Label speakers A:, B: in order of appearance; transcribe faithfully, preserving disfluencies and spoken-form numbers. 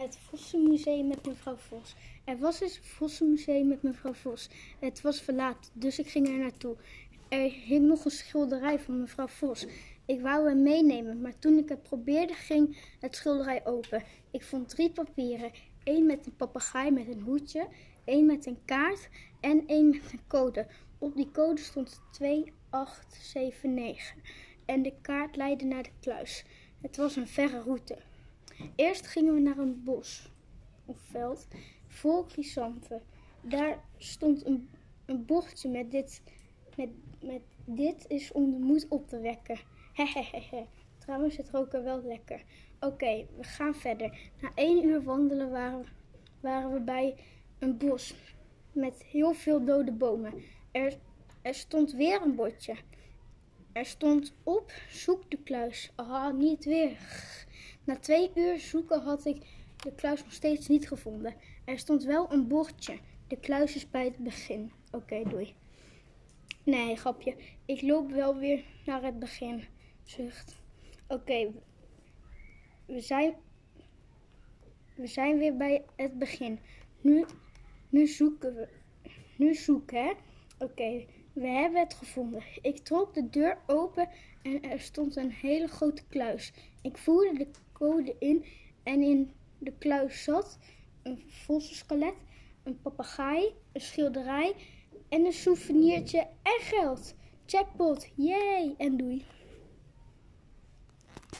A: Het Vossenmuseum met mevrouw Vos. Er was eens een Vossenmuseum met mevrouw Vos. Het was verlaten, dus ik ging er naartoe. Er hing nog een schilderij van mevrouw Vos. Ik wou hem meenemen, maar toen ik het probeerde, ging het schilderij open. Ik vond drie papieren. Eén met een papegaai met een hoedje, één met een kaart en één met een code. Op die code stond twee acht zeven negen en de kaart leidde naar de kluis. Het was een verre route. Eerst gingen we naar een bos of veld vol chrysanten. Daar stond een, een bordje met dit, met, met dit is om de moed op te wekken. Hehehe. Trouwens, het rook er wel lekker. Oké, okay, we gaan verder. Na één uur wandelen waren, waren we bij een bos met heel veel dode bomen. Er, er stond weer een bordje. Er stond op, zoek de kluis. Ah, niet weer. Na twee uur zoeken had ik de kluis nog steeds niet gevonden. Er stond wel een bordje. De kluis is bij het begin. Oké, okay, doei. Nee, grapje. Ik loop wel weer naar het begin. Zucht. Oké, okay, we zijn, we zijn weer bij het begin. Nu, nu zoeken we. Nu zoeken, hè? Oké, okay, we hebben het gevonden. Ik trok de deur open en er stond een hele grote kluis. Ik voerde de code in en in de kluis zat een vossenskelet, een papegaai, een schilderij en een souvenirtje en geld. Jackpot, yay! En doei.